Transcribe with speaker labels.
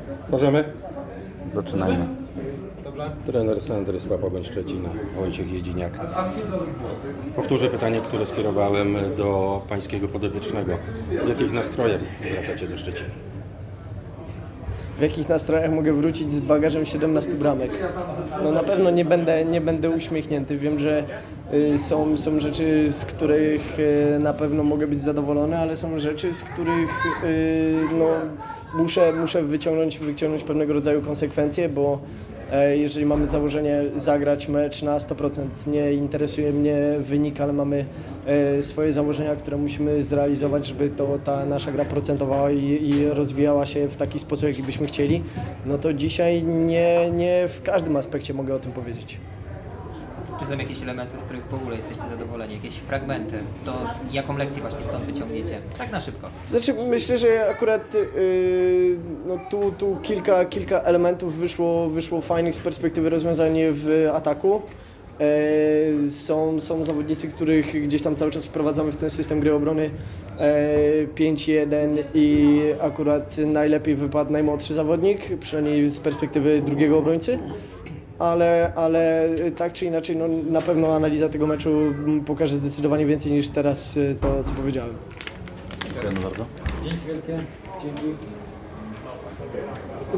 Speaker 1: Możemy?
Speaker 2: Zaczynajmy.
Speaker 1: Trener Sandry Słapogoń Szczecina, Wojciech Jedziniak. Powtórzę pytanie, które skierowałem do pańskiego podopiecznego. W jakich nastrojach wracacie do Szczecina?
Speaker 3: W jakich nastrojach mogę wrócić z bagażem 17 bramek? No na pewno nie będę uśmiechnięty. Wiem, że są rzeczy, z których na pewno mogę być zadowolony, ale są rzeczy, z których muszę wyciągnąć pewnego rodzaju konsekwencje, bo jeżeli mamy założenie zagrać mecz na 100%, nie interesuje mnie wynik, ale mamy swoje założenia, które musimy zrealizować, żeby ta nasza gra procentowała i rozwijała się w taki sposób, jaki byśmy chcieli, no to dzisiaj nie w każdym aspekcie mogę o tym powiedzieć.
Speaker 4: Czy są jakieś elementy, z których w ogóle jesteście zadowoleni? Jakieś fragmenty? To jaką lekcję właśnie stąd wyciągniecie? Tak na szybko.
Speaker 3: Znaczy, myślę, że akurat tu kilka elementów wyszło fajnych z perspektywy rozwiązań w ataku. Są zawodnicy, których gdzieś tam cały czas wprowadzamy w ten system gry obrony 5-1 i akurat najlepiej wypadł najmłodszy zawodnik, przynajmniej z perspektywy drugiego obrońcy. Ale tak czy inaczej, no, na pewno analiza tego meczu pokaże zdecydowanie więcej niż teraz to, co powiedziałem.
Speaker 2: Dziękuję bardzo.
Speaker 3: Dzięki wielkie. Dzięki.